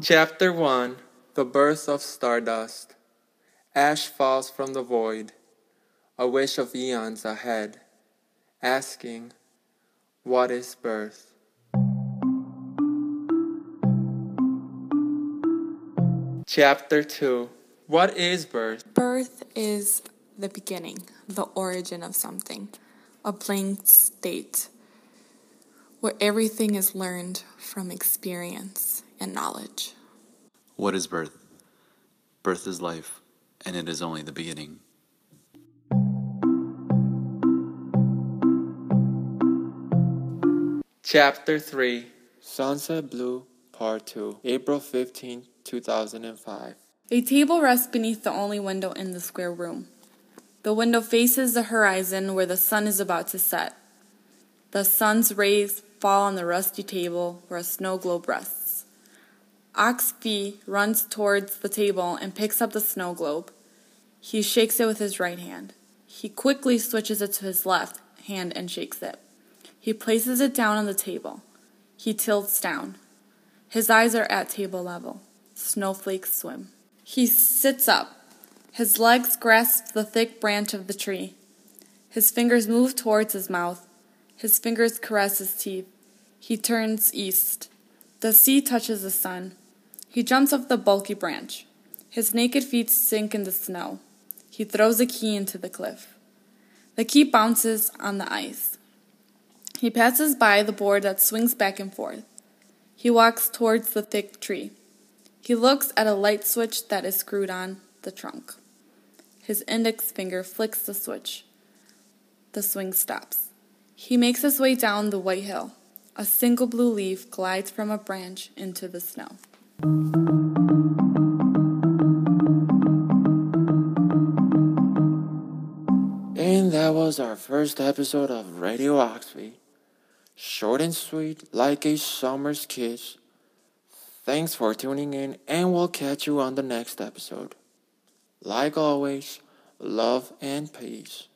Chapter 1. The Birth of Stardust. Ash falls from the void, a wish of eons ahead, asking, what is birth? Chapter 2. What is birth? Birth is the beginning, the origin of something, a blank state, where everything is learned from experience and knowledge. What is birth? Birth is life, and it is only the beginning. Chapter 3. Sunset Blue, Part 2. April 15, 2005. A table rests beneath the only window in the square room. The window faces the horizon where the sun is about to set. The sun's rays fall on the rusty table where a snow globe rests. Ox V runs towards the table and picks up the snow globe. He shakes it with his right hand. He quickly switches it to his left hand and shakes it. He places it down on the table. He tilts down. His eyes are at table level. Snowflakes swim. He sits up. His legs grasp the thick branch of the tree. His fingers move towards his mouth. His fingers caress his teeth. He turns east. The sea touches the sun. He jumps off the bulky branch. His naked feet sink in the snow. He throws a key into the cliff. The key bounces on the ice. He passes by the board that swings back and forth. He walks towards the thick tree. He looks at a light switch that is screwed on the trunk. His index finger flicks the switch. The swing stops. He makes his way down the white hill. A single blue leaf glides from a branch into the snow. And that was our first episode of Radio Oxby. Short and sweet, like a summer's kiss. Thanks for tuning in, and we'll catch you on the next episode. Like always, love and peace.